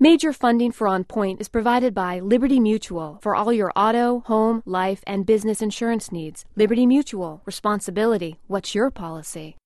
Major funding for On Point is provided by Liberty Mutual for all your auto, home, life, and business insurance needs. Liberty Mutual. Responsibility. What's your policy?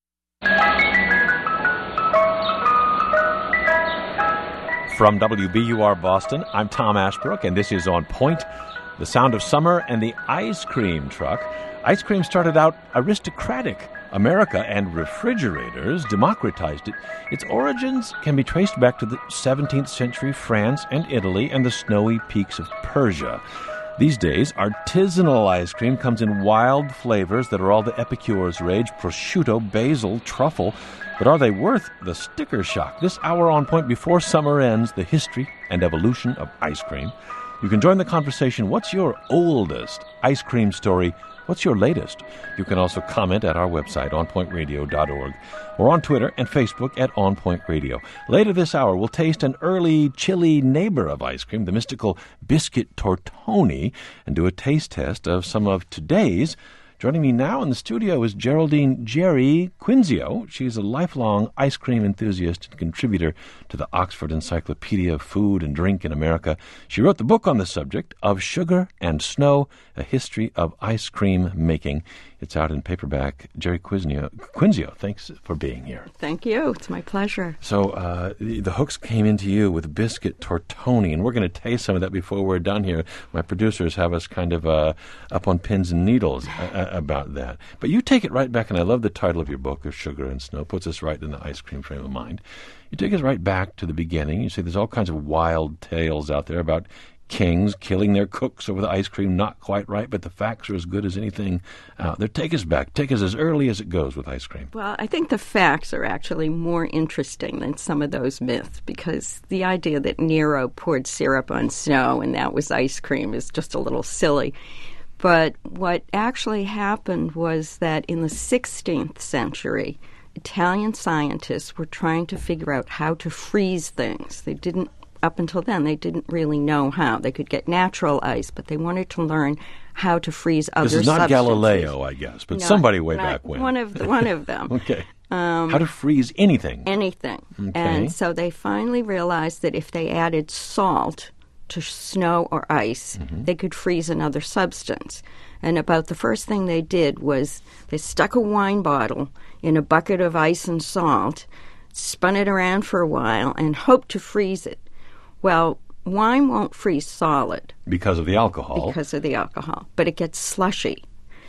From WBUR Boston, I'm Tom Ashbrook, and this is On Point, the sound of summer and the ice cream truck. Ice cream started out aristocratic. America and refrigerators democratized it. Its origins can be traced back to the 17th century France and Italy and the snowy peaks of Persia. These days, artisanal ice cream comes in wild flavors that are all the epicure's rage: prosciutto, basil, truffle. But are they worth the sticker shock? This hour On Point before summer ends, the history and evolution of ice cream. You can join the conversation. What's your oldest ice cream story? What's your latest? You can also comment at our website, onpointradio.org, or on Twitter and Facebook at On Point Radio. Later this hour, we'll taste an early chilly neighbor of ice cream, the mystical biscuit tortoni, and do a taste test of some of today's. Joining me now in the studio is Geraldine Jerry Quinzio. She's a lifelong ice cream enthusiast and contributor to the Oxford Encyclopedia of Food and Drink in America. She wrote the book on the subject, Of Sugar and Snow, A History of Ice Cream Making. It's out in paperback. Jerry Quinzio, thanks for being here. Thank you. It's my pleasure. So the hooks came into you with biscuit tortoni, and we're going to taste some of that before we're done here. My producers have us kind of up on pins and needles about that. But you take it right back, and I love the title of your book, Of Sugar and Snow. Puts us right in the ice cream frame of mind. You take us right back to the beginning. You say there's all kinds of wild tales out there about kings killing their cooks over the ice cream, not quite right, but the facts are as good as anything out there. Take us back. Take us as early as it goes with ice cream. Well, I think the facts are actually more interesting than some of those myths, because the idea that Nero poured syrup on snow and that was ice cream is just a little silly. But what actually happened was that in the 16th century, Italian scientists were trying to figure out how to freeze things. Up until then, they didn't really know how. They could get natural ice, but they wanted to learn how to freeze other substances. This is not Galileo, I guess, but somebody way back when. One of them. Okay. How to freeze anything. Anything. Okay. And so they finally realized that if they added salt to snow or ice, they could freeze another substance. And about the first thing they did was they stuck a wine bottle in a bucket of ice and salt, spun it around for a while, and hoped to freeze it. Well, wine won't freeze solid. Because of the alcohol. Because of the alcohol. But it gets slushy.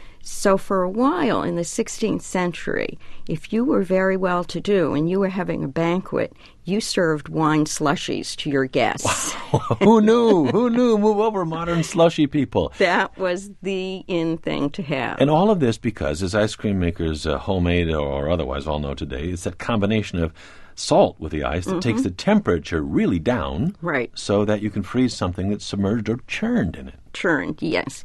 So for a while in the 16th century, if you were very well-to-do and you were having a banquet, you served wine slushies to your guests. Who knew? Who knew? Move over, modern slushy people. That was the in thing to have. And all of this because, as ice cream makers, homemade or otherwise, all know today, it's that combination of salt with the ice that takes the temperature really down, right, so that you can freeze something that's submerged or churned in it. Churned, yes.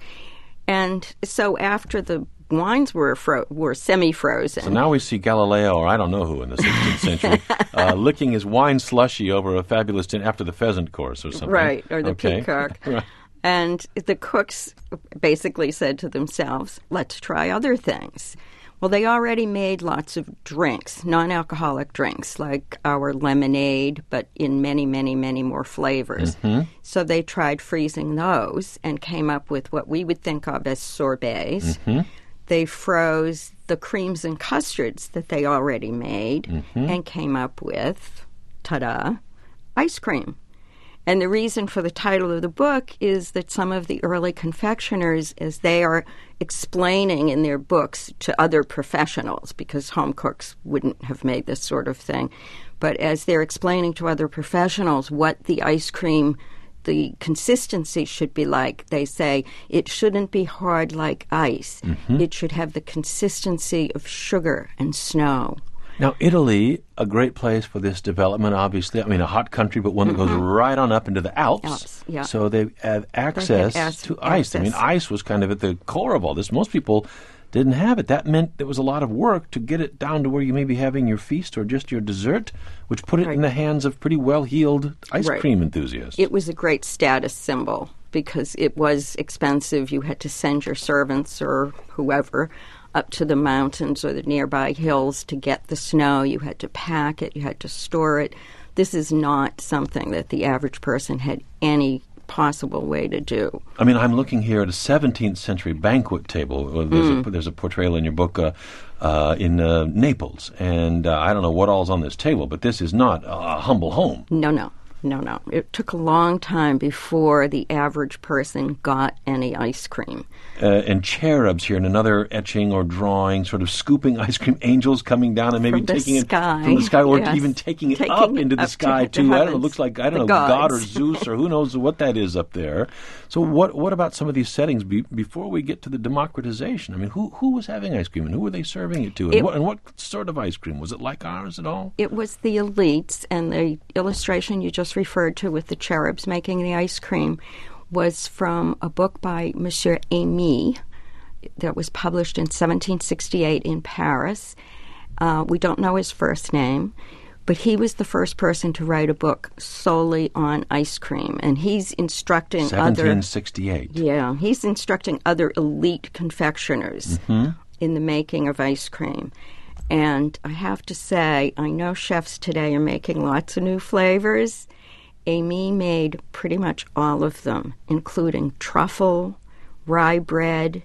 And so after the wines were semi-frozen. So now we see Galileo, or I don't know who in the 16th century, licking his wine slushy over a fabulous dinner after the pheasant course or something. Right, or the peacock. Right. And the cooks basically said to themselves, let's try other things. Well, they already made lots of drinks, non-alcoholic drinks, like our lemonade, but in many, many, many more flavors. So they tried freezing those and came up with what we would think of as sorbets. They froze the creams and custards that they already made and came up with, ta-da, ice cream. And the reason for the title of the book is that some of the early confectioners, as they are explaining in their books to other professionals, because home cooks wouldn't have made this sort of thing, but as they're explaining to other professionals what the ice cream, the consistency should be like, they say it shouldn't be hard like ice. It should have the consistency of sugar and snow. Now, Italy, a great place for this development, obviously. I mean, a hot country, but one that goes right on up into the Alps. Yeah. So they have access to ice. I mean, ice was kind of at the core of all this. Most people didn't have it. That meant there was a lot of work to get it down to where you may be having your feast or just your dessert, which put it in the hands of pretty well-heeled ice cream enthusiasts. It was a great status symbol because it was expensive. You had to send your servants or whoever up to the mountains or the nearby hills to get the snow. You had to pack it. You had to store it. This is not something that the average person had any possible way to do. I mean, I'm looking here at a 17th century banquet table. There's a portrayal in your book in Naples, and I don't know what all's on this table, but this is not a humble home. No. It took a long time before the average person got any ice cream. And cherubs here in another etching or drawing, sort of scooping ice cream, angels coming down and maybe taking it from the sky, or even taking it up into the sky too. I don't know. It looks like God or Zeus or who knows what that is up there. So what about some of these settings before we get to the democratization? I mean, who was having ice cream and who were they serving it to? And what sort of ice cream was it? Like ours at all? It was the elites, and the illustration you just referred to with the cherubs making the ice cream was from a book by Monsieur Aimé that was published in 1768 in Paris. We don't know his first name, but he was the first person to write a book solely on ice cream, and he's instructing 1768. He's instructing other elite confectioners in the making of ice cream. And I have to say, I know chefs today are making lots of new flavors. Aimé made pretty much all of them, including truffle, rye bread,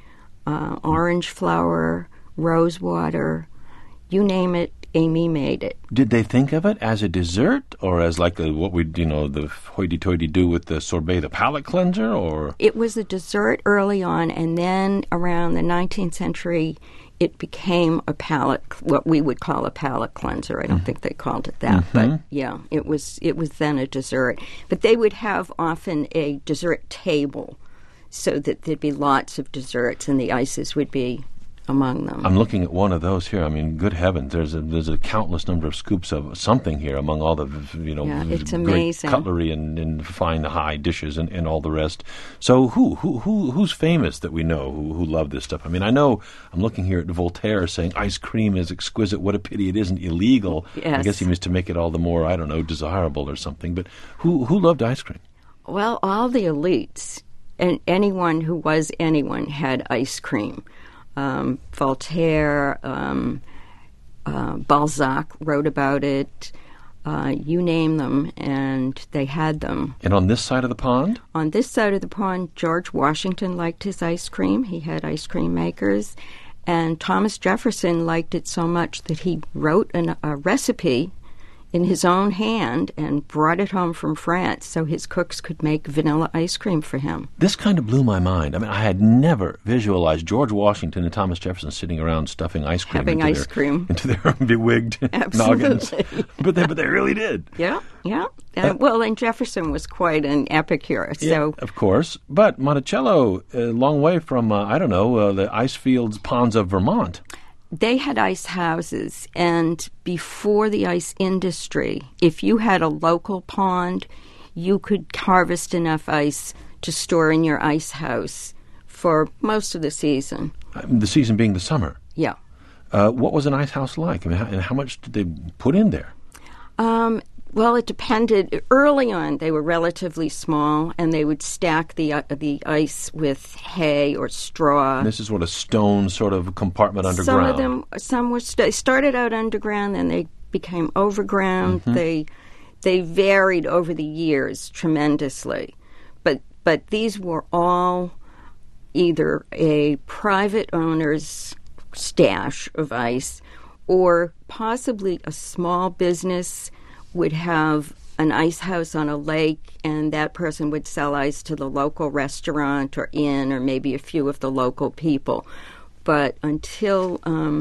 orange flour, rose water, you name it, Aimé made it. Did they think of it as a dessert or as like the hoity-toity do with the sorbet, the palate cleanser? Or it was a dessert early on, and then around the 19th century, it became what we would call a palate cleanser. I don't think they called it that, but yeah, it was then a dessert. But they would have often a dessert table so that there'd be lots of desserts and the ices would be among them. I'm looking at one of those here. I mean, good heavens, there's a countless number of scoops of something here among all the it's great amazing. Cutlery and fine high dishes and all the rest. So who's famous that we know who love this stuff? I mean, I know I'm looking here at Voltaire saying ice cream is exquisite. What a pity it isn't illegal. Yes. I guess he means to make it all the more, I don't know, desirable or something. But who loved ice cream? Well, all the elites and anyone who was anyone had ice cream. Voltaire, Balzac wrote about it, you name them, and they had them. And on this side of the pond? On this side of the pond, George Washington liked his ice cream. He had ice cream makers. And Thomas Jefferson liked it so much that he wrote a recipe in his own hand and brought it home from France so his cooks could make vanilla ice cream for him. This kind of blew my mind. I mean, I had never visualized George Washington and Thomas Jefferson sitting around stuffing ice cream into their bewigged noggins. But they really did. Yeah. And Jefferson was quite an epicure. So of course. But Monticello, a long way from, the ice fields, ponds of Vermont. They had ice houses, and before the ice industry, if you had a local pond, you could harvest enough ice to store in your ice house for most of the season. The season being the summer? Yeah. What was an ice house like? I mean, and how much did they put in there? Well, it depended. Early on, they were relatively small, and they would stack the ice with hay or straw. And this is what a stone sort of compartment underground. Some started out underground, then they became overground. They varied over the years tremendously, but these were all either a private owner's stash of ice, or possibly a small business would have an ice house on a lake, and that person would sell ice to the local restaurant or inn or maybe a few of the local people. But until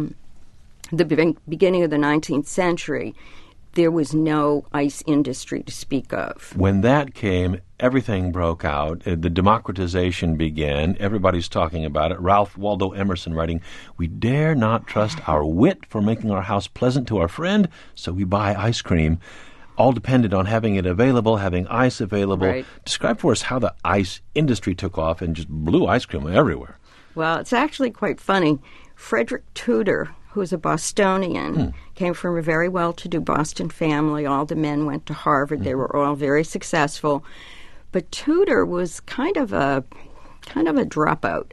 the beginning of the 19th century, there was no ice industry to speak of. When that came, everything broke out. The democratization began. Everybody's talking about it. Ralph Waldo Emerson writing, "We dare not trust our wit for making our house pleasant to our friend, so we buy ice cream." All depended on having it available, having ice available. Right. Describe for us how the ice industry took off and just blew ice cream everywhere. Well, it's actually quite funny. Frederick Tudor, who was a Bostonian, came from a very well-to-do Boston family. All the men went to Harvard. They were all very successful. But Tudor was kind of a dropout.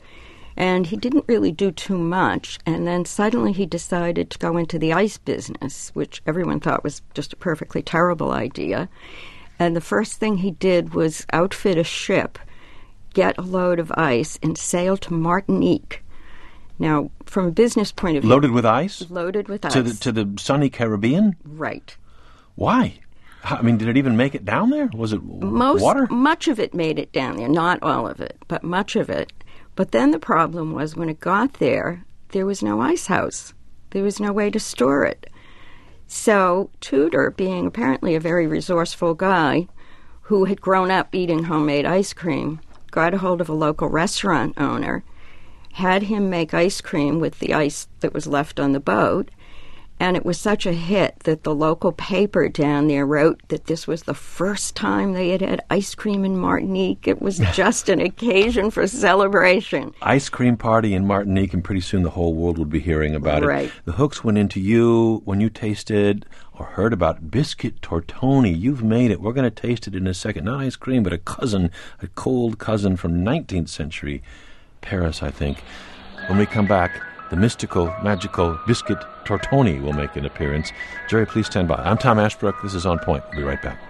And he didn't really do too much. And then suddenly he decided to go into the ice business, which everyone thought was just a perfectly terrible idea. And the first thing he did was outfit a ship, get a load of ice, and sail to Martinique. Now, from a business point of view... Loaded with ice? Loaded with ice. To the sunny Caribbean? Right. Why? I mean, did it even make it down there? Was it water? Much of it made it down there. Not all of it, but much of it. But then the problem was when it got there, there was no ice house. There was no way to store it. So Tudor, being apparently a very resourceful guy who had grown up eating homemade ice cream, got a hold of a local restaurant owner, had him make ice cream with the ice that was left on the boat, and it was such a hit that the local paper down there wrote that this was the first time they had had ice cream in Martinique. It was just an occasion for celebration. Ice cream party in Martinique, and pretty soon the whole world would be hearing about Right. it. The hooks went into you when you tasted or heard about biscuit tortoni. You've made it. We're going to taste it in a second. Not ice cream, but a cold cousin from 19th century Paris, I think. When we come back, the mystical, magical biscuit tortoni will make an appearance. Jerry, please stand by. I'm Tom Ashbrook. This is On Point. We'll be right back.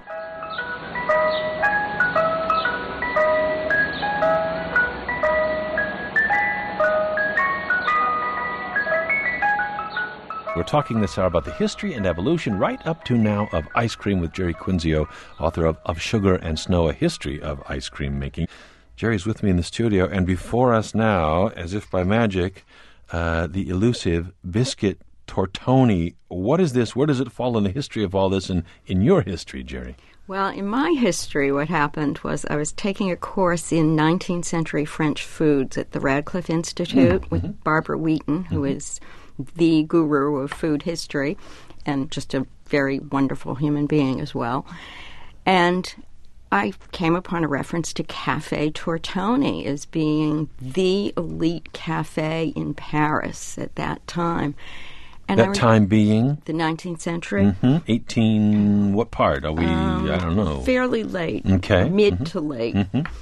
We're talking this hour about the history and evolution right up to now of ice cream with Jerry Quinzio, author of Sugar and Snow, A History of Ice Cream Making. Jerry's with me in the studio, and before us now, as if by magic, the elusive biscuit tortoni. What is this? Where does it fall in the history of all this and in your history, Jerry? Well, in my history, what happened was I was taking a course in 19th century French foods at the Radcliffe Institute with Barbara Wheaton, who is the guru of food history and just a very wonderful human being as well. And I came upon a reference to Café Tortoni as being the elite cafe in Paris at that time. And that time being? The 19th century. 18, what part? Are we, I don't know. Fairly late. Okay. Mid to late.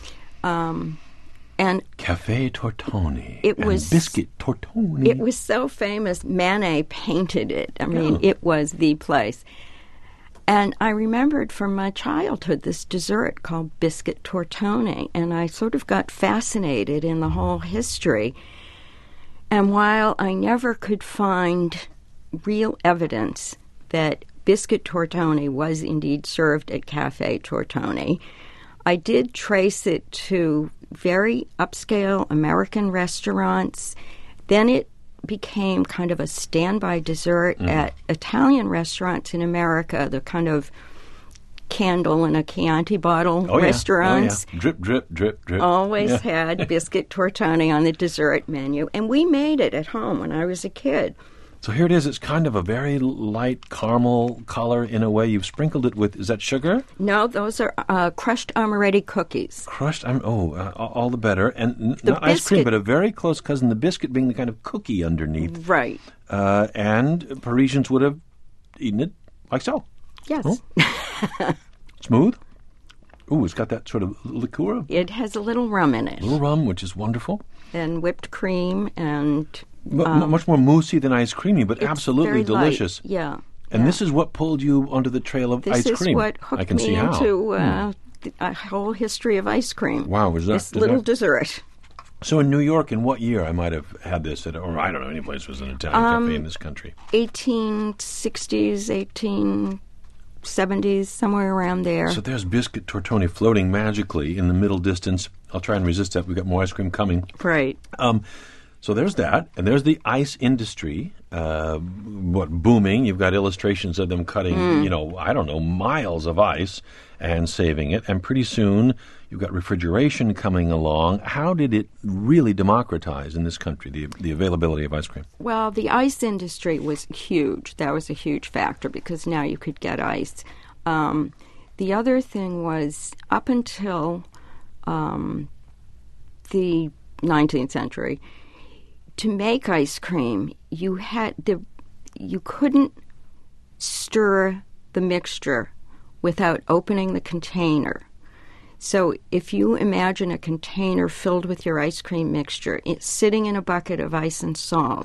And Café Tortoni. It was and biscuit tortoni. It was so famous, Manet painted it. I mean, it was the place. And I remembered from my childhood this dessert called biscuit tortoni, and I sort of got fascinated in the whole history. And while I never could find real evidence that biscuit tortoni was indeed served at Café Tortoni, I did trace it to very upscale American restaurants. Then it became kind of a standby dessert at Italian restaurants in America, the kind of candle in a Chianti bottle restaurants. Oh, yeah. Drip, drip, drip, drip. Always had biscuit tortoni on the dessert menu. And we made it at home when I was a kid. So here it is. It's kind of a very light caramel color in a way. You've sprinkled it with, is that sugar? No, those are crushed amaretti cookies. Crushed, all the better. And not ice cream, but a very close cousin, the biscuit being the kind of cookie underneath. Right. And Parisians would have eaten it like so. Yes. Oh. Smooth. Ooh, it's got that sort of liqueur. It has a little rum in it. A little rum, which is wonderful. And whipped cream and... much more moussey than ice creamy, but it's absolutely very delicious. Light. Yeah. And this is what pulled you onto the trail of ice cream. This is what hooked me into a whole history of ice cream. Wow, was that this little dessert? So in New York, in what year I might have had this, or I don't know, any place was an Italian cafe in this country? 1860s, 1870s, somewhere around there. So there's biscuit tortoni floating magically in the middle distance. I'll try and resist that. We've got more ice cream coming. Right. So there's that, and there's the ice industry, booming. You've got illustrations of them cutting, miles of ice and saving it. And pretty soon, you've got refrigeration coming along. How did it really democratize in this country, the availability of ice cream? Well, the ice industry was huge. That was a huge factor because now you could get ice. The other thing was up until the 19th century, to make ice cream, you couldn't stir the mixture without opening the container. So if you imagine a container filled with your ice cream mixture, it's sitting in a bucket of ice and salt,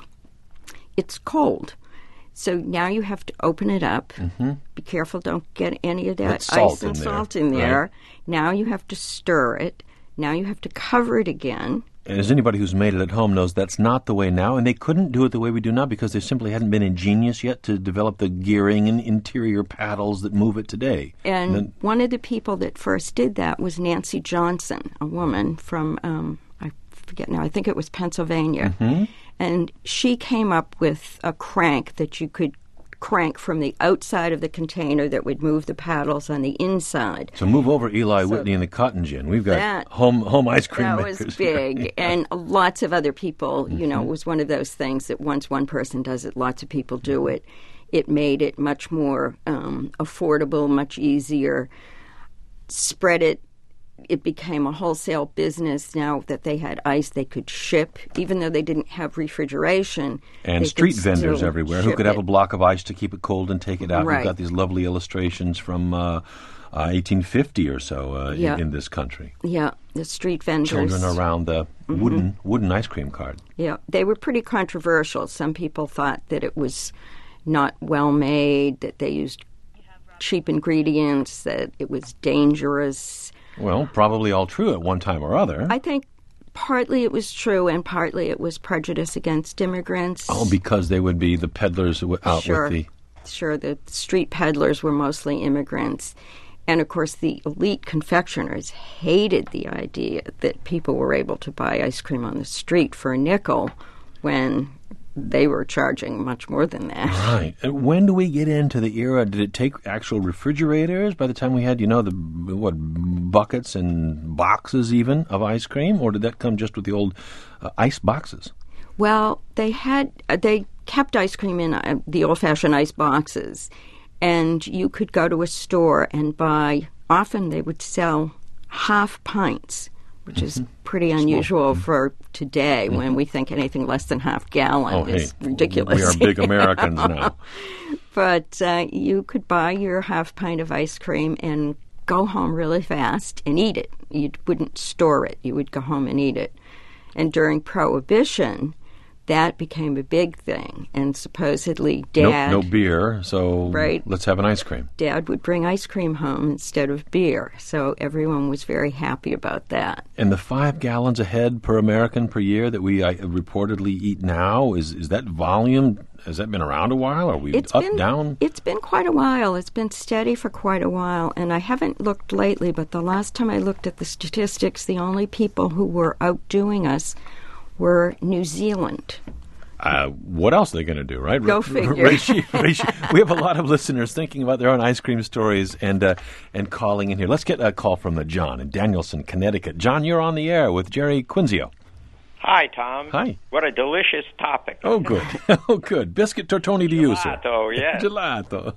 it's cold. So now you have to open it up. Be careful, don't get any of that ice and salt in there. Right. Now you have to stir it. Now you have to cover it again. And as anybody who's made it at home knows, that's not the way now, and they couldn't do it the way we do now because they simply hadn't been ingenious yet to develop the gearing and interior paddles that move it today. And one of the people that first did that was Nancy Johnson, a woman from, I forget now, I think it was Pennsylvania. And she came up with a crank that you could crank from the outside of the container that would move the paddles on the inside. So move over, Eli Whitney and the Cotton Gin. We've got home ice cream makers. That was big. And lots of other people, you know, it was one of those things that once one person does it, lots of people do it. It made it much more affordable, much easier. Spread it. It became a wholesale business. Now that they had ice, they could ship, even though they didn't have refrigeration. And street vendors everywhere who could have a block of ice to keep it cold and take it out. We've got these lovely illustrations from 1850 or so in this country. Yeah, the street vendors. Children around the wooden ice cream cart. Yeah, they were pretty controversial. Some people thought that it was not well made, that they used cheap ingredients, that it was dangerous. Well, probably all true at one time or other. I think partly it was true and partly it was prejudice against immigrants. Oh, because they would be the peddlers out with the... Sure, the street peddlers were mostly immigrants. And, of course, the elite confectioners hated the idea that people were able to buy ice cream on the street for a nickel when they were charging much more than that. Right. And when do we get into the era? Did it take actual refrigerators by the time we had, buckets and boxes even of ice cream? Or did that come just with the old ice boxes? Well, they kept ice cream in the old-fashioned ice boxes. And you could go to a store and buy, often they would sell half pints, which is pretty unusual for today when we think anything less than half gallon is ridiculous. We are big Americans now. But you could buy your half pint of ice cream and go home really fast and eat it. You wouldn't store it. You would go home and eat it. And during Prohibition, that became a big thing, and supposedly Dad... No beer, so let's have an ice cream. Dad would bring ice cream home instead of beer, so everyone was very happy about that. And the 5 gallons a head per American per year that we reportedly eat now, is that volume, has that been around a while? Are we down? It's been quite a while. It's been steady for quite a while, and I haven't looked lately, but the last time I looked at the statistics, the only people who were outdoing us were New Zealand. What else are they going to do, right? Go figure. We have a lot of listeners thinking about their own ice cream stories and calling in here. Let's get a call from John in Danielson, Connecticut. John, you're on the air with Jerry Quinzio. Hi, Tom. Hi. What a delicious topic. Oh, good. Oh, good. Biscuit tortoni to you, sir. Gelato, yes. Gelato.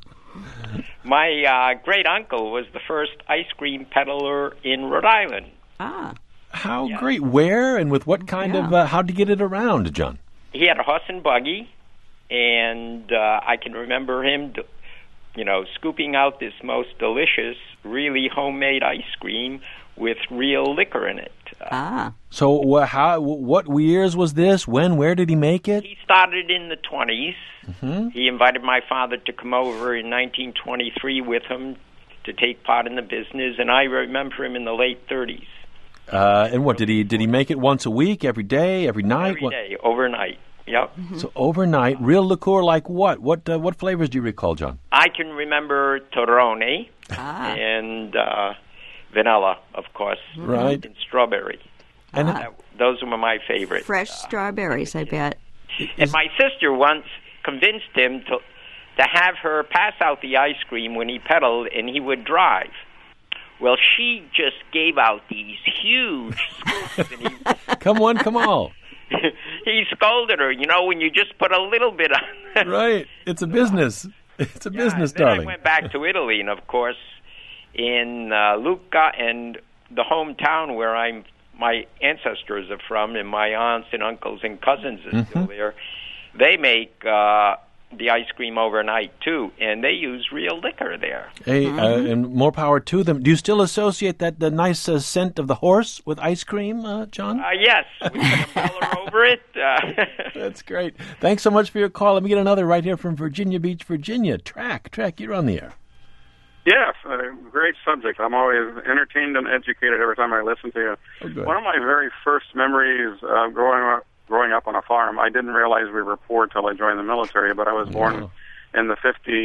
My great-uncle was the first ice cream peddler in Rhode Island. Ah. How great. Where and with what kind of, how'd you get it around, John? He had a horse and buggy, and I can remember him, scooping out this most delicious, really homemade ice cream with real liquor in it. So what years was this? When? Where did he make it? He started in the 20s. Mm-hmm. He invited my father to come over in 1923 with him to take part in the business, and I remember him in the late 30s. And what did he make it once a week, every day, every night? Every day, overnight. Yep. Mm-hmm. So overnight, real liqueur like what? What flavors do you recall, John? I can remember Torrone and vanilla, of course, right? And strawberry. And those were my favorite. Fresh strawberries, I bet. And my sister once convinced him to have her pass out the ice cream when he peddled, and he would drive. Well, she just gave out these huge scoops. And come all. He scolded her, when you just put a little bit on. Right. It's a business. It's a business, darling. Then I went back to Italy, and of course, in Lucca and the hometown where my ancestors are from, and my aunts and uncles and cousins are still there, they make the ice cream overnight too, and they use real liquor there. Hey, and more power to them. Do you still associate the nice scent of the horse with ice cream, John? Yes, with the umbrella over it. That's great. Thanks so much for your call. Let me get another right here from Virginia Beach, Virginia. Track, you're on the air. Yes, great subject. I'm always entertained and educated every time I listen to you. Oh, good. One of my very first memories growing up on a farm, I didn't realize we were poor till I joined the military, but I was born in the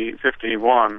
51.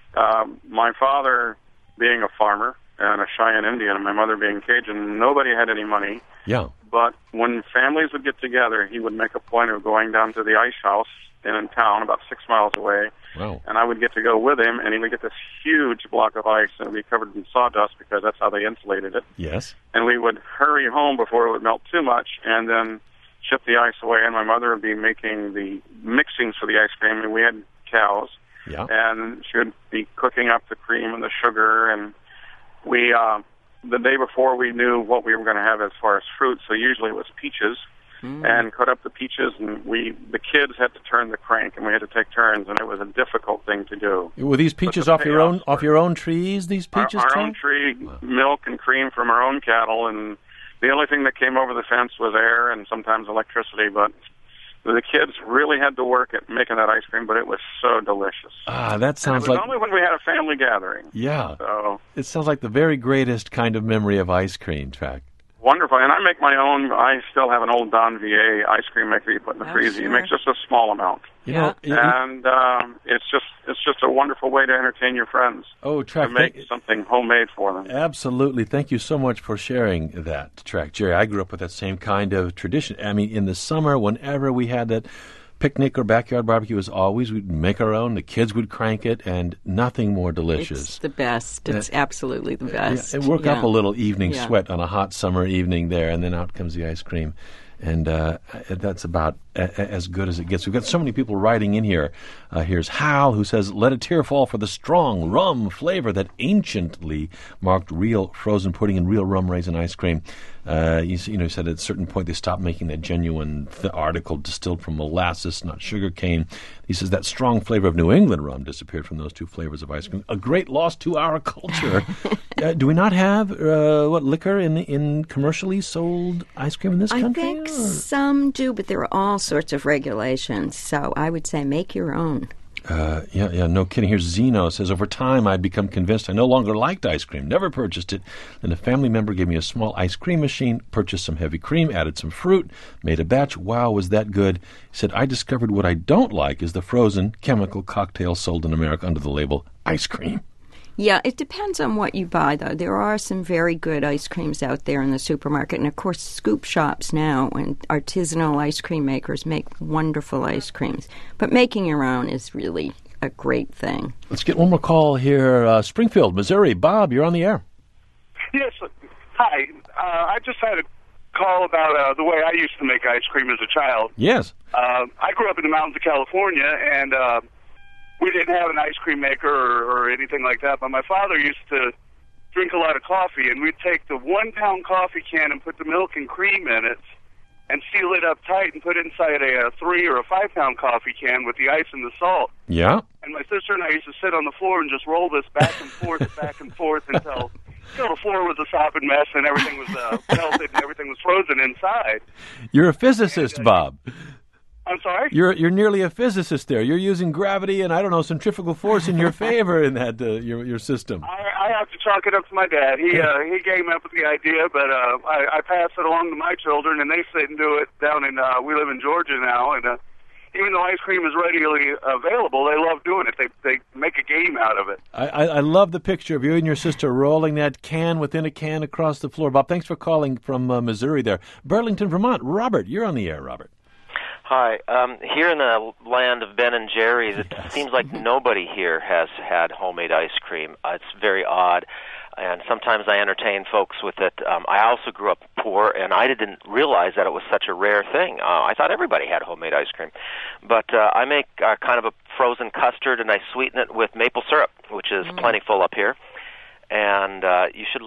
My father being a farmer and a Cheyenne Indian, and my mother being Cajun, nobody had any money. Yeah. But when families would get together, he would make a point of going down to the ice house in town, about 6 miles away. Wow. And I would get to go with him, and he would get this huge block of ice, and it would be covered in sawdust because that's how they insulated it. Yes. And we would hurry home before it would melt too much, and then ship the ice away, and my mother would be making the mixings for the ice cream, and we had cows. Yeah. And she would be cooking up the cream and the sugar, and we, the day before, we knew what we were going to have as far as fruit, so usually it was peaches. And cut up the peaches, and the kids had to turn the crank, and we had to take turns, and it was a difficult thing to do. Were these peaches off your own trees? These peaches, our own tree, milk and cream from our own cattle, and the only thing that came over the fence was air and sometimes electricity. But the kids really had to work at making that ice cream, but it was so delicious. That sounds it was only when we had a family gathering. Yeah. So it sounds like the very greatest kind of memory of ice cream, Track. Wonderful, and I make my own. I still have an old Don VA ice cream maker you put in the freezer. You make just a small amount, and it's just a wonderful way to entertain your friends. Oh, Track, to make something homemade for them. Absolutely, thank you so much for sharing that, Track. Jerry, I grew up with that same kind of tradition. I mean, in the summer, whenever we had that picnic or backyard barbecue, we'd make our own. The kids would crank it, and nothing more delicious. It's the best. It's absolutely the best. It worked up a little evening sweat on a hot summer evening there, and then out comes the ice cream. And that's about as good as it gets. We've got so many people writing in here. Here's Hal, who says, "Let a tear fall for the strong rum flavor that anciently marked real frozen pudding and real rum raisin ice cream." He said at a certain point they stopped making that genuine article distilled from molasses, not sugar cane. He says that strong flavor of New England rum disappeared from those two flavors of ice cream. A great loss to our culture. Do we not have liquor in commercially sold ice cream in this country? I think some do, but there are all sorts of regulations. So I would say make your own. No kidding. Here's Zeno. Says, over time, I'd become convinced I no longer liked ice cream, never purchased it. Then a family member gave me a small ice cream machine, purchased some heavy cream, added some fruit, made a batch. Wow, was that good? He said, I discovered what I don't like is the frozen chemical cocktail sold in America under the label ice cream. Yeah, it depends on what you buy, though. There are some very good ice creams out there in the supermarket. And, of course, scoop shops now and artisanal ice cream makers make wonderful ice creams. But making your own is really a great thing. Let's get one more call here. Springfield, Missouri. Bob, you're on the air. Yes. Hi. I just had a call about the way I used to make ice cream as a child. Yes. I grew up in the mountains of California, and we didn't have an ice cream maker or anything like that, but my father used to drink a lot of coffee, and we'd take the 1 pound coffee can and put the milk and cream in it and seal it up tight and put it inside a 3 or a 5 pound coffee can with the ice and the salt. Yeah. And my sister and I used to sit on the floor and just roll this back and forth until the floor was a sopping mess and everything was melted and everything was frozen inside. You're a physicist, Bob. I'm sorry? You're nearly a physicist there. You're using gravity and, I don't know, centrifugal force in your favor in that your system. I have to chalk it up to my dad. He came up with the idea, but I pass it along to my children, and they sit and do it down in, we live in Georgia now, and even though ice cream is readily available, they love doing it. They make a game out of it. I love the picture of you and your sister rolling that can within a can across the floor. Bob, thanks for calling from Missouri there. Burlington, Vermont. Robert, you're on the air, Robert. Hi. Here in the land of Ben and Jerry's, it seems like nobody here has had homemade ice cream. It's very odd, and sometimes I entertain folks with it. I also grew up poor, and I didn't realize that it was such a rare thing. I thought everybody had homemade ice cream. But I make kind of a frozen custard, and I sweeten it with maple syrup, which is plentiful up here. And you should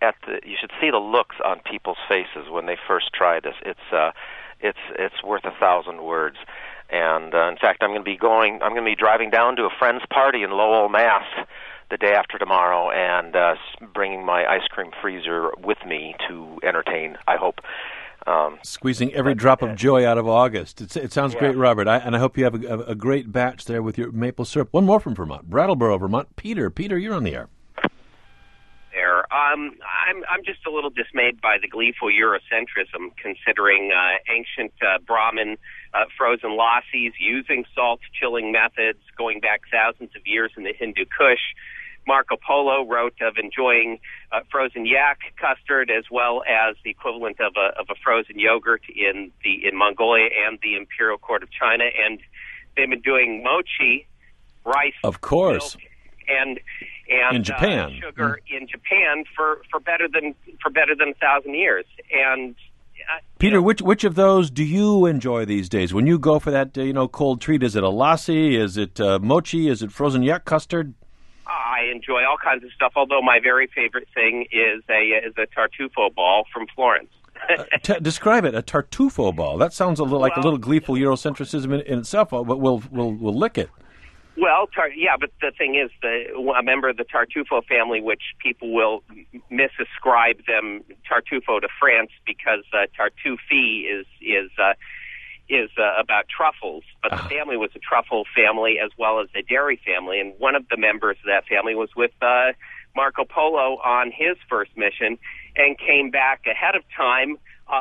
see the looks on people's faces when they first try this. It's worth 1,000 words. And in fact, I'm going to be driving down to a friend's party in Lowell, Mass, the day after tomorrow, and bringing my ice cream freezer with me to entertain, I hope. Squeezing every drop of joy out of August. It sounds great, Robert. And I hope you have a great batch there with your maple syrup. One more from Vermont, Brattleboro, Vermont. Peter, you're on the air. There, I'm just a little dismayed by the gleeful Eurocentrism, considering ancient Brahmin frozen lassis using salt chilling methods going back thousands of years in the Hindu Kush. Marco Polo wrote of enjoying frozen yak custard as well as the equivalent of a frozen yogurt in Mongolia and the Imperial Court of China, and they've been doing mochi, rice, of course, milk, and in Japan, sugar in Japan for better than 1,000 years. And Peter, which of those do you enjoy these days? When you go for that cold treat, is it a lassi? Is it mochi? Is it frozen yak custard? I enjoy all kinds of stuff, although my very favorite thing is a tartufo ball from Florence. Describe it, a tartufo ball. That sounds a little gleeful Eurocentrism in itself, but we'll lick it. Well, but the thing is, a member of the Tartufo family, which people will misascribe them Tartufo to France because Tartufi is about truffles, but the family was a truffle family as well as a dairy family, and one of the members of that family was with Marco Polo on his first mission and came back ahead of time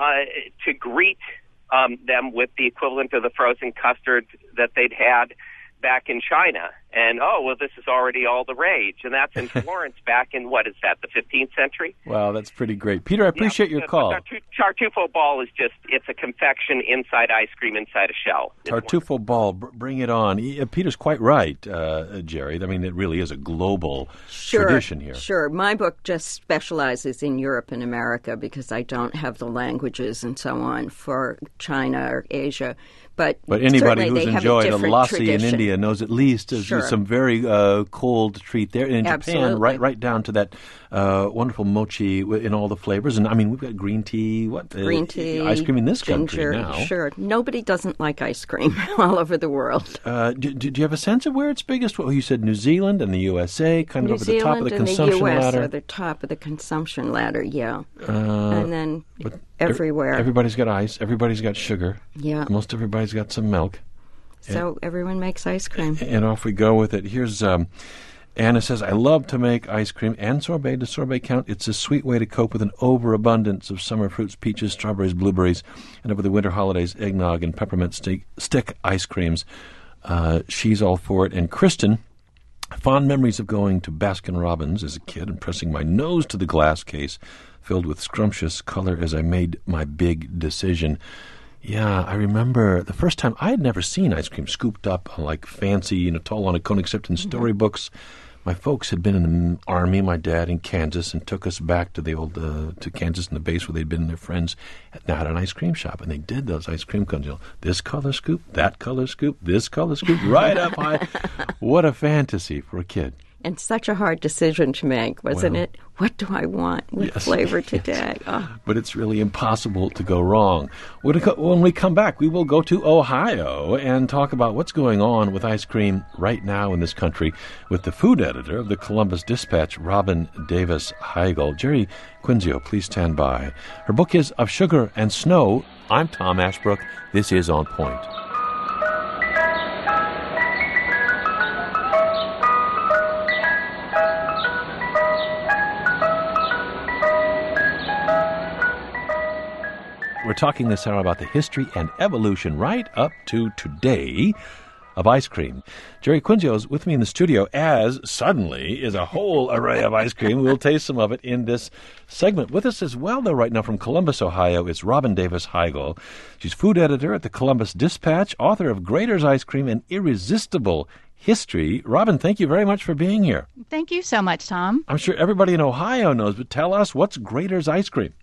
to greet them with the equivalent of the frozen custard that they'd had back in China. And, this is already all the rage. And that's in Florence back in, the 15th century? Wow, that's pretty great. Peter, I appreciate your call. Tartufo ball is it's a confection inside ice cream inside a shell. Tartufo ball, bring it on. Peter's quite right, Jerry. I mean, it really is a global tradition here. Sure. My book just specializes in Europe and America because I don't have the languages and so on for China or Asia. But anybody who's enjoyed a lassi tradition in India knows at least some very cold treat there. In Japan, right down to that wonderful mochi in all the flavors. And, I mean, we've got green tea, ice cream in this ginger, country now. Sure. Nobody doesn't like ice cream all over the world. Do you have a sense of where it's biggest? Well, you said New Zealand and the USA, kind of over the top of the consumption ladder. New Zealand and the U.S. ladder. are the top of the consumption ladder, yeah. And then everywhere. Everybody's got ice. Everybody's got sugar. Yeah. Most everybody's got some milk. So everyone makes ice cream. And off we go with it. Here's Anna says, I love to make ice cream and sorbet. Does sorbet count? It's a sweet way to cope with an overabundance of summer fruits, peaches, strawberries, blueberries, and over the winter holidays, eggnog and peppermint stick ice creams. She's all for it. And Kristen, fond memories of going to Baskin-Robbins as a kid and pressing my nose to the glass case filled with scrumptious color as I made my big decision. Yeah, I remember the first time I had never seen ice cream scooped up like fancy, tall on a cone, except in storybooks. My folks had been in the Army, my dad in Kansas, and took us back to the old to Kansas and the base where they'd been and their friends now had an ice cream shop, and they did those ice cream cones. This color scoop, that color scoop, this color scoop, right up high. What a fantasy for a kid. And such a hard decision to make, wasn't it? What do I want with flavor today? Oh. But it's really impossible to go wrong. When we come back, we will go to Ohio and talk about what's going on with ice cream right now in this country with the food editor of the Columbus Dispatch, Robin Davis Heigl. Jerry Quinzio, please stand by. Her book is Of Sugar and Snow. I'm Tom Ashbrook. This is On Point. We're talking this hour about the history and evolution right up to today of ice cream. Jerry Quinzio is with me in the studio, as suddenly is a whole array of ice cream. We'll taste some of it in this segment. With us as well, though, right now from Columbus, Ohio, is Robin Davis Heigl. She's food editor at the Columbus Dispatch, author of Graeter's Ice Cream and Irresistible History. Robin, thank you very much for being here. Thank you so much, Tom. I'm sure everybody in Ohio knows, but tell us, what's Graeter's Ice Cream?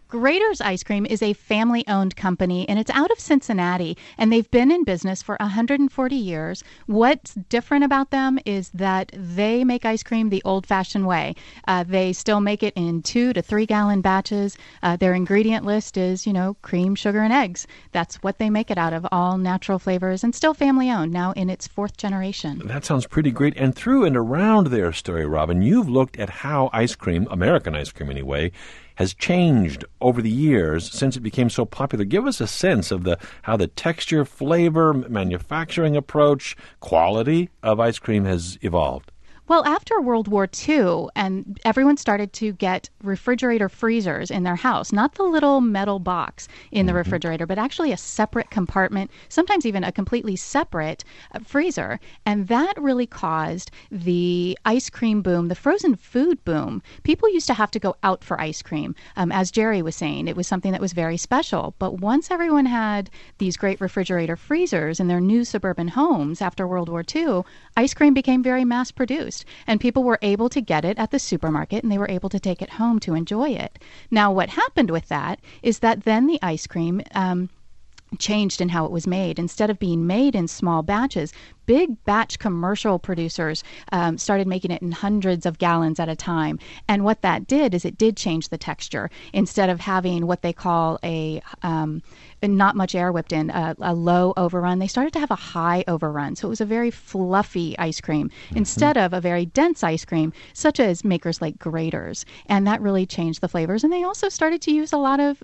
Graeter's Ice Cream is a family-owned company, and it's out of Cincinnati, and they've been in business for 140 years. What's different about them is that they make ice cream the old-fashioned way. They still make it in 2 to 3 gallon batches. Their ingredient list is, cream, sugar, and eggs. That's what they make it out of, all natural flavors, and still family-owned, now in its 4th generation. That sounds pretty great. And through and around their story, Robin, you've looked at how ice cream, American ice cream anyway, has changed over the years since it became so popular. Give us a sense of how the texture, flavor, manufacturing approach, quality of ice cream has evolved. Well, after World War II, and everyone started to get refrigerator freezers in their house, not the little metal box in the refrigerator, but actually a separate compartment, sometimes even a completely separate freezer. And that really caused the ice cream boom, the frozen food boom. People used to have to go out for ice cream. As Jerry was saying, it was something that was very special. But once everyone had these great refrigerator freezers in their new suburban homes after World War II, ice cream became very mass-produced. And people were able to get it at the supermarket, and they were able to take it home to enjoy it. Now, what happened with that is that then the ice cream changed in how it was made. Instead of being made in small batches, big batch commercial producers started making it in hundreds of gallons at a time. And what that did is it did change the texture. Instead of having what they call a not much air whipped in, a low overrun, they started to have a high overrun. So it was a very fluffy ice cream instead of a very dense ice cream, such as makers like Graeter's. And that really changed the flavors. And they also started to use a lot of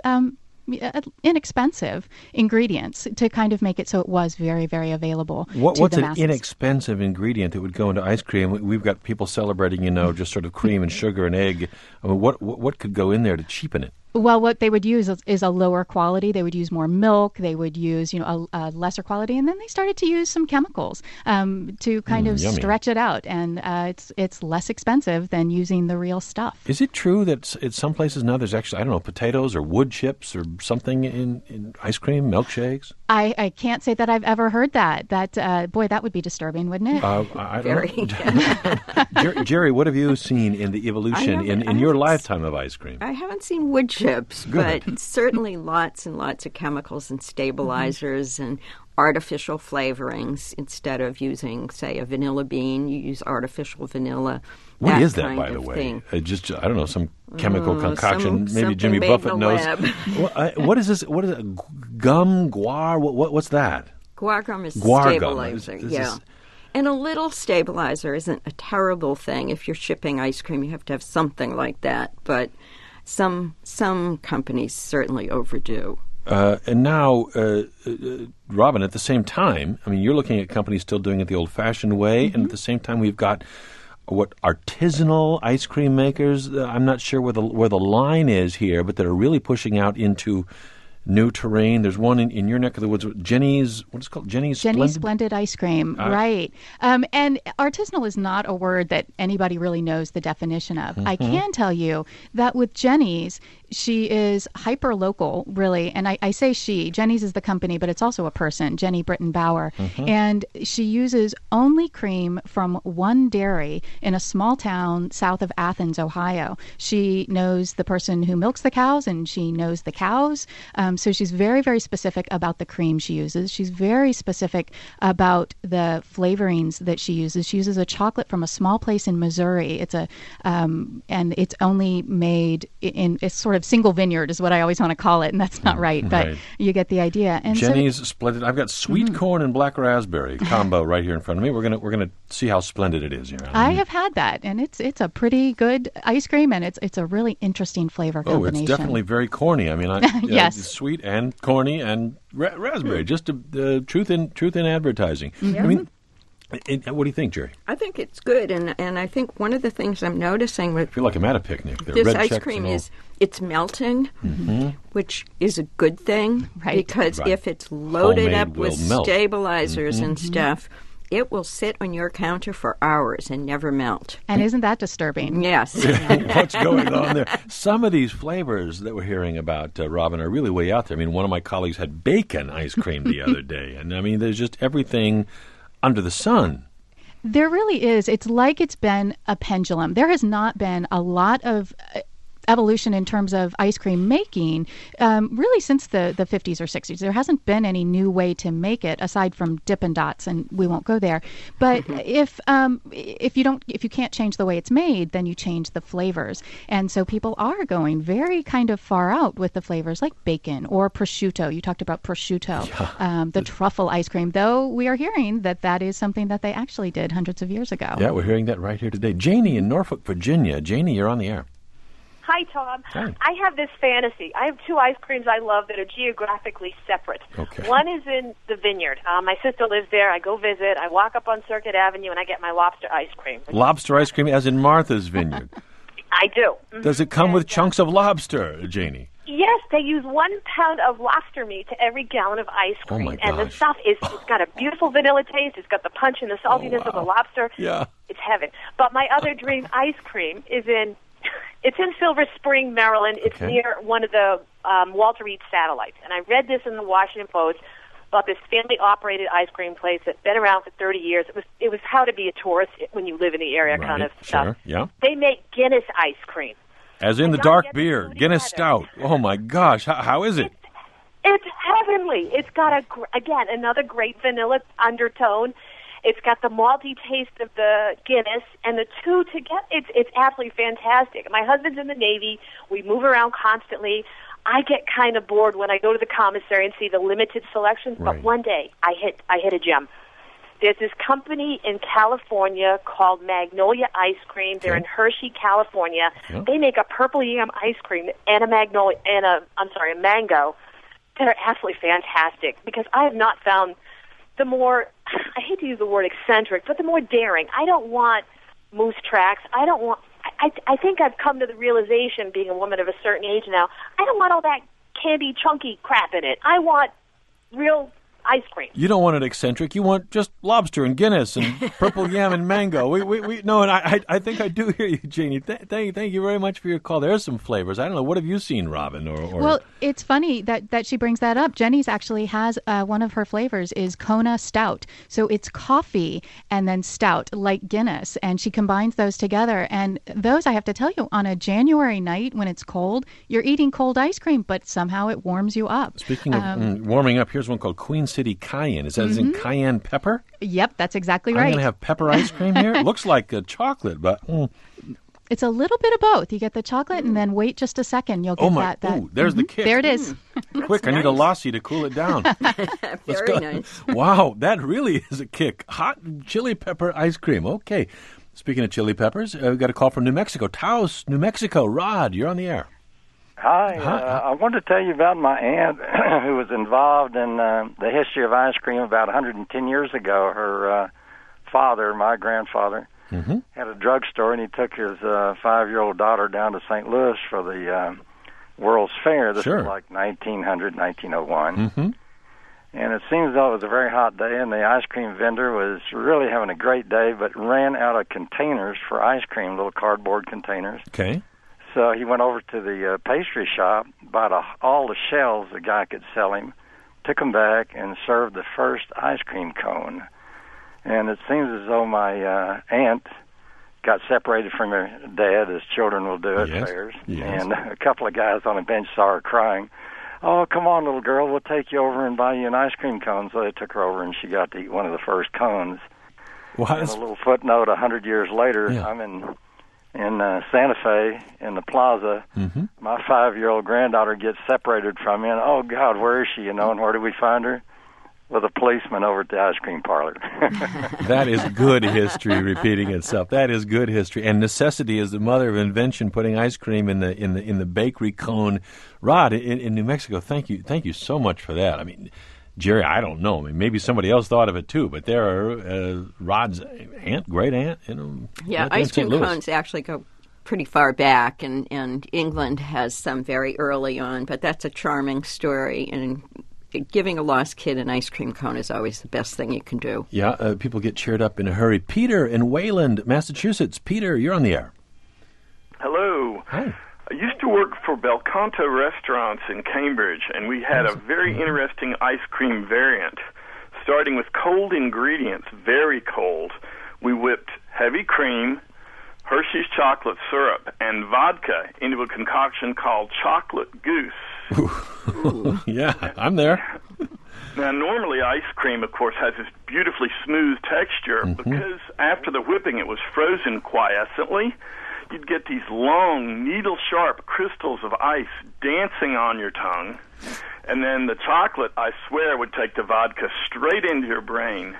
inexpensive ingredients to kind of make it so it was very, very available. What's an inexpensive ingredient that would go into ice cream? We've got people celebrating, just sort of cream and sugar and egg. I mean, what could go in there to cheapen it? Well, what they would use is a lower quality. They would use more milk. They would use, a lesser quality, and then they started to use some chemicals to kind of yummy. Stretch it out. And it's less expensive than using the real stuff. Is it true that in some places now there's actually, potatoes or wood chips or something in ice cream, milkshakes? I can't say that I've ever heard that. Boy, that would be disturbing, wouldn't it? I Very. Jerry, what have you seen in the evolution in your lifetime of ice cream? I haven't seen wood chips, but certainly lots and lots of chemicals and stabilizers and artificial flavorings. Instead of using, say, a vanilla bean, you use artificial vanilla. What is that, by the way? I don't know, some chemical concoction. Maybe Jimmy Buffett knows. What is this? What is it? Gum, guar? What's that? Guar gum is guar stabilizer. Gum. Yeah. And a little stabilizer isn't a terrible thing. If you're shipping ice cream, you have to have something like that. But some companies certainly overdo. And now, Robin, at the same time, you're looking at companies still doing it the old-fashioned way, and at the same time we've got artisanal ice cream makers. I'm not sure where the line is here, but that are really pushing out into new terrain. There's one in your neck of the woods, Jenny's, what is it called? Jenny's Splendid Ice Cream, right. And artisanal is not a word that anybody really knows the definition of. I can tell you that with Jenny's, she is hyper-local, really. And I say she. Jenny's is the company, but it's also a person, Jenny Britton Bauer. And she uses only cream from one dairy in a small town south of Athens, Ohio. She knows the person who milks the cows, and she knows the cows. So she's very, very specific about the cream she uses. She's very specific about the flavorings that she uses. She uses a chocolate from a small place in Missouri. It's and it's only made in a sort of single vineyard is what I always want to call it, and that's not right, but you get the idea. And Jenny's Splendid. I've got sweet corn and black raspberry combo right here in front of me. We're gonna see how splendid it is here. I have had that, and it's a pretty good ice cream, and it's a really interesting flavor combination. Oh, it's definitely very corny. Yes. Sweet and corny and raspberry. Just truth in advertising. What do you think, Jerry? I think it's good, and I think one of the things I'm noticing with I feel like I'm at a picnic. This ice cream is it's melting, which is a good thing, because if it's loaded up with stabilizers and stuff, it will sit on your counter for hours and never melt. And isn't that disturbing? Yes. What's going on there? Some of these flavors that we're hearing about, Robin, are really way out there. One of my colleagues had bacon ice cream the other day. And, there's just everything under the sun. There really is. It's like it's been a pendulum. There has not been a lot of evolution in terms of ice cream making, really since the 50s or 60s. There hasn't been any new way to make it aside from Dippin' Dots, and we won't go there. But if you can't change the way it's made, then you change the flavors. And so people are going very kind of far out with the flavors like bacon or prosciutto. You talked about prosciutto, the truffle ice cream, though we are hearing that is something that they actually did hundreds of years ago. Yeah, we're hearing that right here today. Janie in Norfolk, Virginia. Janie, you're on the air. Hi, Tom. Hi. I have this fantasy. I have 2 ice creams I love that are geographically separate. Okay. One is in the Vineyard. My sister lives there. I go visit. I walk up on Circuit Avenue, and I get my lobster ice cream. Lobster ice cream as in Martha's Vineyard. I do. Does it come with chunks of lobster, Janie? Yes, they use 1 pound of lobster meat to every gallon of ice cream. Oh, my and the gosh. stuff it's got a beautiful vanilla taste. It's got the punch and the saltiness of the lobster. Yeah. It's heaven. But my other dream ice cream is in Silver Spring, Maryland. It's near one of the Walter Reed satellites. And I read this in the Washington Post about this family-operated ice cream place that's been around for 30 years. It was how to be a tourist when you live in the area kind of stuff. Sure, yeah. They make Guinness ice cream. As in the dark beer, Guinness Stout. Oh, my gosh. How is it? It's heavenly. It's got, again, another great vanilla undertone. It's got the malty taste of the Guinness, and the two together, it's absolutely fantastic. My husband's in the Navy. We move around constantly. I get kind of bored when I go to the commissary and see the limited selections, but one day I hit a gem. There's this company in California called Magnolia Ice Cream. They're in Hershey, California. Yep. They make a purple yam ice cream and a mango that are absolutely fantastic, because I have not found the more, I hate to use the word eccentric, but the more daring. I don't want moose tracks. I think I've come to the realization, being a woman of a certain age now, I don't want all that candy, chunky crap in it. I want real ice cream. You don't want it eccentric. You want just lobster and Guinness and purple yam and mango. We no, and I think I do hear you, Janie. Thank you very much for your call. There's some flavors. I don't know. What have you seen, Robin? Well, it's funny that she brings that up. Jenny's actually has one of her flavors is Kona Stout. So it's coffee and then stout, like Guinness, and she combines those together. And those, I have to tell you, on a January night when it's cold, you're eating cold ice cream, but somehow it warms you up. Speaking of warming up, here's one called Queen City Cayenne. Is that as in cayenne pepper? Yep, that's exactly right. I'm going to have pepper ice cream here. It looks like chocolate, but... It's a little bit of both. You get the chocolate and then wait just a second. You'll get that. Ooh, there's the kick. There it is. Quick, I need a lassi to cool it down. Very nice. Wow, that really is a kick. Hot chili pepper ice cream. Okay. Speaking of chili peppers, we've got a call from New Mexico. Taos, New Mexico. Rod, you're on the air. Hi. I wanted to tell you about my aunt who was involved in the history of ice cream about 110 years ago. Her father, my grandfather, had a drugstore, and he took his 5-year-old daughter down to St. Louis for the World's Fair. This was like 1901. And it seems though it was a very hot day, and the ice cream vendor was really having a great day, but ran out of containers for ice cream, little cardboard containers. Okay. So he went over to the pastry shop, bought all the shells the guy could sell him, took them back, and served the first ice cream cone. And it seems as though my aunt got separated from her dad, as children will do at fairs. Yes. And a couple of guys on a bench saw her crying. Oh, come on, little girl, we'll take you over and buy you an ice cream cone. So they took her over, and she got to eat one of the first cones. And a little footnote, 100 years later, I'm in Santa Fe, in the plaza. My 5-year-old granddaughter gets separated from me, and oh, God, where is she, and where do we find her? With a policeman over at the ice cream parlor. That is good history repeating itself. That is good history. And necessity is the mother of invention, putting ice cream in the bakery cone. Rod, in New Mexico, thank you so much for that. I mean, Jerry, I don't know. I mean, maybe somebody else thought of it too, but there are Rod's aunt, great aunt. Yeah, ice cream cones actually go pretty far back, and England has some very early on, but that's a charming story, and giving a lost kid an ice cream cone is always the best thing you can do. Yeah, people get cheered up in a hurry. Peter in Wayland, Massachusetts. Peter, you're on the air. Hello. Hi. I used to work for Belcanto Restaurants in Cambridge, and we had a very interesting ice cream variant. Starting with cold ingredients, very cold, we whipped heavy cream, Hershey's chocolate syrup, and vodka into a concoction called Chocolate Goose. Yeah, I'm there. Now, normally ice cream, of course, has this beautifully smooth texture because after the whipping it was frozen quiescently. You'd get these long, needle-sharp crystals of ice dancing on your tongue. And then the chocolate, I swear, would take the vodka straight into your brain.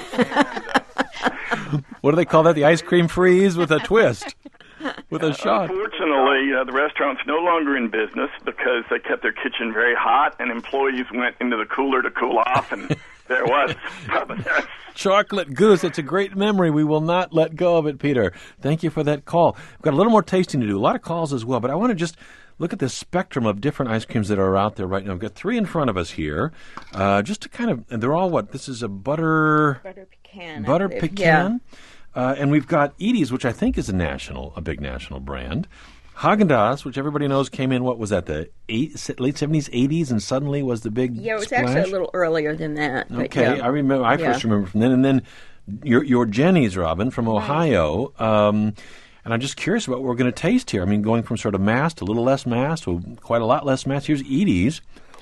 What do they call that? The ice cream freeze with a twist, with a shot. Unfortunately, the restaurant's no longer in business because they kept their kitchen very hot, and employees went into the cooler to cool off, and there it was. Chocolate Goose. It's a great memory. We will not let go of it, Peter. Thank you for that call. We've got a little more tasting to do, a lot of calls as well, but I want to just look at the spectrum of different ice creams that are out there right now. We've got 3 in front of us here. Just to kind of, and they're all what? This is a butter pecan. Butter pecan. Yeah. And we've got Edie's, which I think is a big national brand. Haagen-Dazs, which everybody knows came in, what was that, the late 70s, 80s, and suddenly was the big Yeah, it was splash? actually a little earlier than that. Okay, yeah. I first remember from then. And then your Jenny's, Robin, from Ohio. And I'm just curious about what we're going to taste here. I mean, going from sort of mass to a little less mass to quite a lot less mass. Here's Edie's.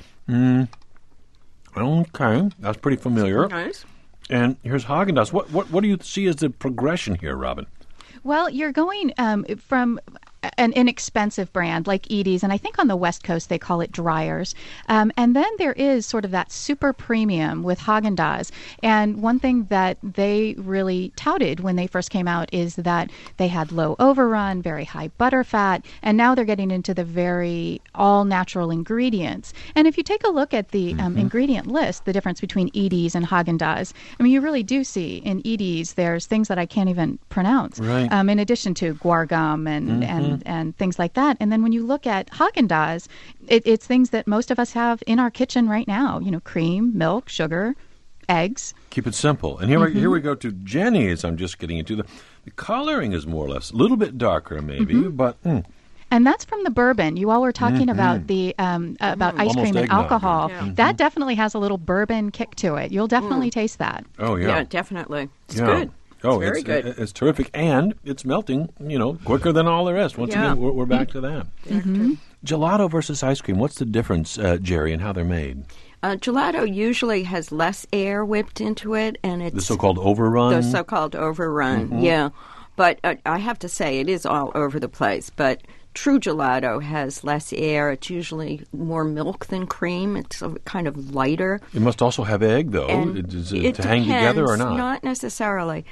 Okay, that's pretty familiar. Nice. And here's Haagen-Dazs. What do you see as the progression here, Robin? Well, you're going from an inexpensive brand like Edie's, and I think on the West Coast they call it Dreyer's. And then there is sort of that super premium with Haagen-Dazs. And one thing that they really touted when they first came out is that they had low overrun, very high butter fat, and now they're getting into the very all-natural ingredients. And if you take a look at the ingredient list, the difference between Edie's and Haagen-Dazs, I mean, you really do see in Edie's there's things that I can't even pronounce, right. In addition to guar gum and things like that. And then when you look at Haagen-Dazs, it's things that most of us have in our kitchen right now. You know, cream, milk, sugar, eggs. Keep it simple. And here we go to Jenny's. I'm just getting into the coloring is more or less a little bit darker maybe, but... And that's from the bourbon. You all were talking about the about ice cream and alcohol. Yeah. That definitely has a little bourbon kick to it. You'll definitely taste that. Oh, yeah. Yeah, definitely. It's good. Oh, it's very good. It's terrific. And it's melting, quicker than all the rest. Once again, we're back to that. Gelato versus ice cream. What's the difference, Jerry, and how they're made? Gelato usually has less air whipped into it, and it's... The so-called overrun? The so-called overrun, yeah. But I have to say, it is all over the place. But true gelato has less air. It's usually more milk than cream. It's kind of lighter. It must also have egg, though. Does it to hang together or not? Not necessarily.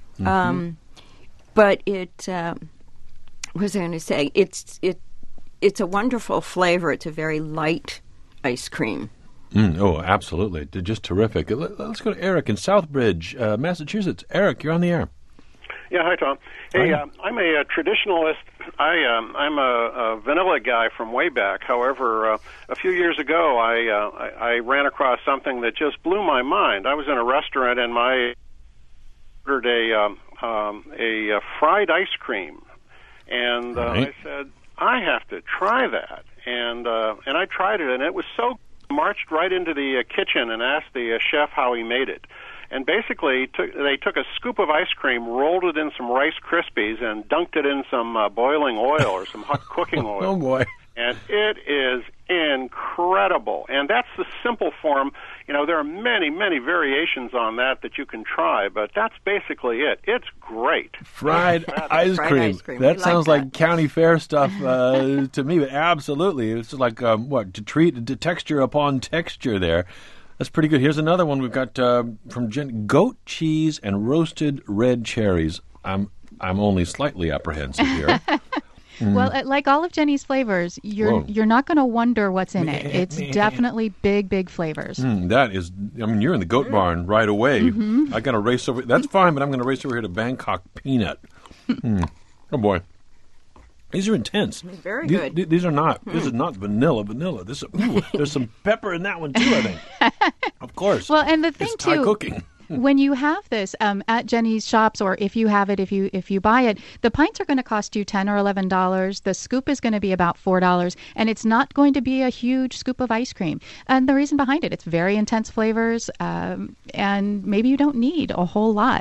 But it... what was I going to say? It's a wonderful flavor. It's a very light ice cream. Oh, absolutely. Just terrific. Let's go to Eric in Southbridge, Massachusetts. Eric, you're on the air. Yeah, hi, Tom. Hey, I'm a traditionalist. I'm a vanilla guy from way back. However, a few years ago, I ran across something that just blew my mind. I was in a restaurant and I ordered a fried ice cream, and I said, I have to try that. And I tried it, and it was so... Marched right into the kitchen and asked the chef how he made it. And basically, they took a scoop of ice cream, rolled it in some Rice Krispies, and dunked it in some boiling oil or some hot cooking oil. Oh, boy. And it is incredible. And that's the simple form. There are many, many variations on that you can try, but that's basically it. It's great. Fried ice cream. That sounds like county fair stuff to me, but absolutely. It's like, to treat the texture upon texture there. That's pretty good. Here's another one we've got from Jen. Goat cheese and roasted red cherries. I'm only slightly apprehensive here. Well, like all of Jenny's flavors, you're not going to wonder what's in it. It's definitely big flavors. That is, you're in the goat barn right away. I got to race over. That's fine, but I'm going to race over here to Bangkok Peanut. Oh, boy. These are intense. Very good. These are not. This is not vanilla. This there's some pepper in that one, too, I think. Of course. Well, and the thing, it's Thai cooking. When you have this at Jenny's shops, or if you have it, if you buy it, the pints are going to cost you $10 or $11. The scoop is going to be about $4, and it's not going to be a huge scoop of ice cream. And the reason behind it, it's very intense flavors, and maybe you don't need a whole lot.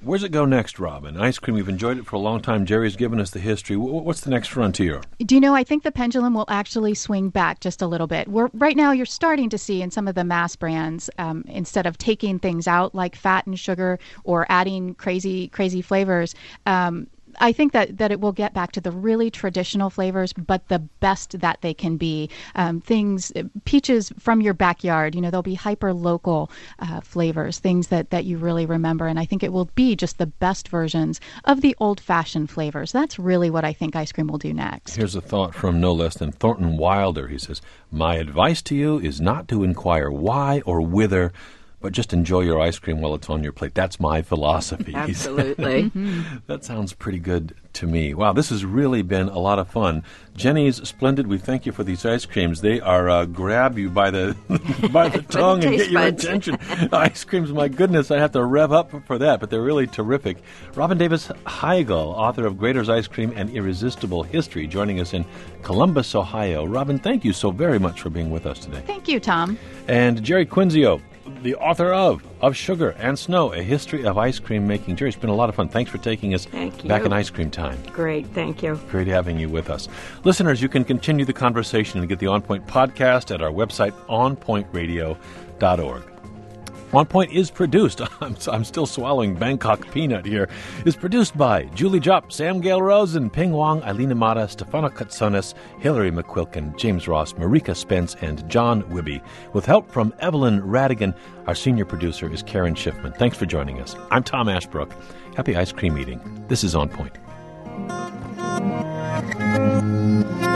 Where's it go next, Robin? Ice cream, we've enjoyed it for a long time. Jerry's given us the history. What's the next frontier? Do you know, I think the pendulum will actually swing back just a little bit. Right now, you're starting to see in some of the mass brands, instead of taking things out like fat and sugar or adding crazy flavors, I think that it will get back to the really traditional flavors, but the best that they can be. Peaches from your backyard, they'll be hyper-local flavors, things that you really remember. And I think it will be just the best versions of the old-fashioned flavors. That's really what I think ice cream will do next. Here's a thought from no less than Thornton Wilder. He says, "My advice to you is not to inquire why or whither, but just enjoy your ice cream while it's on your plate." That's my philosophy. Absolutely. That sounds pretty good to me. Wow, this has really been a lot of fun. Jenny's Splendid, we thank you for these ice creams. They are grab you by the by the tongue and get your attention. Ice creams, my goodness, I have to rev up for that, but they're really terrific. Robin Davis Heigl, author of Graeter's Ice Cream and Irresistible History, joining us in Columbus, Ohio. Robin, thank you so very much for being with us today. Thank you, Tom. And Jerry Quinzio, the author of Sugar and Snow, A History of Ice Cream Making. Jerry, it's been a lot of fun. Thanks for taking us back in ice cream time. Great, thank you. Great having you with us. Listeners, you can continue the conversation and get the On Point podcast at our website, onpointradio.org. On Point is produced, I'm still swallowing Bangkok peanut here, is produced by Julie Jupp, Sam Gale Rosen, Ping Wong, Eileen Amata, Stefano Katsonis, Hillary McQuilkin, James Ross, Marika Spence, and John Wibby, with help from Evelyn Radigan. Our senior producer is Karen Schiffman. Thanks for joining us. I'm Tom Ashbrook. Happy ice cream eating. This is On Point.